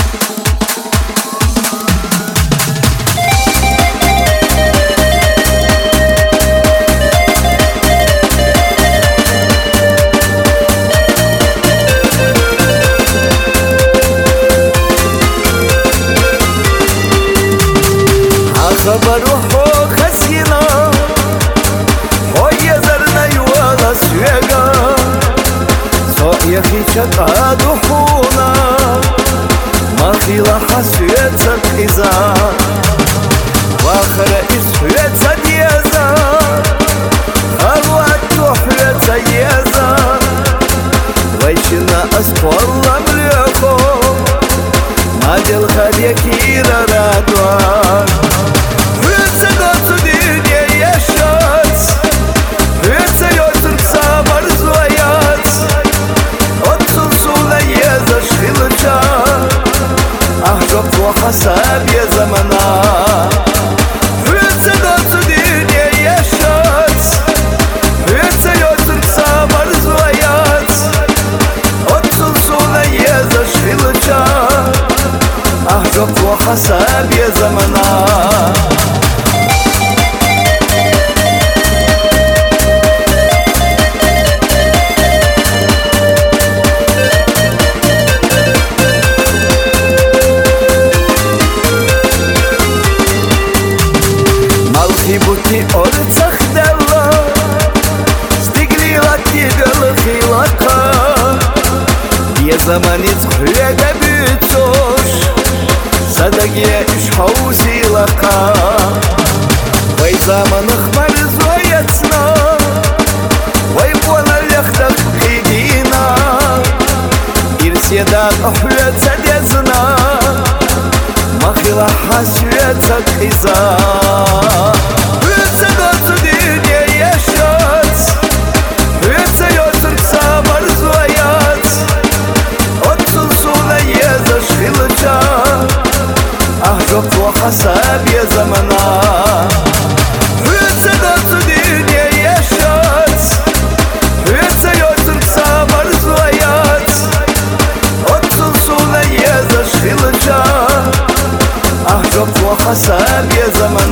Бороха хасина, ой озерна юала свега, соя хичата духуна, махила хасвеца киза, вахра исвеца деза, халат тухвеца еза, вайчина аспорла млехо, надел хабекира радуа. حسب يا زمنا Hüetse dostu dünya yaşat Hüetse yotun samar zvayat Otsun suna yeza şilça Ah joklo hasab ya zamana Бути орцах дела Стигли лаки белых лака Я заманец хряга бюцош Садаге иш хауси лака Вай заманах марзояцна Вай бона ляхдах хидина Ирседат ахлёца дезна Махила хасвеца киза حسب يا زمنا Hüetse dostu dünya yaşat Hüetse yotun samar zvayat Otsun suna yeza şilça Ah joklo hasab ya zamana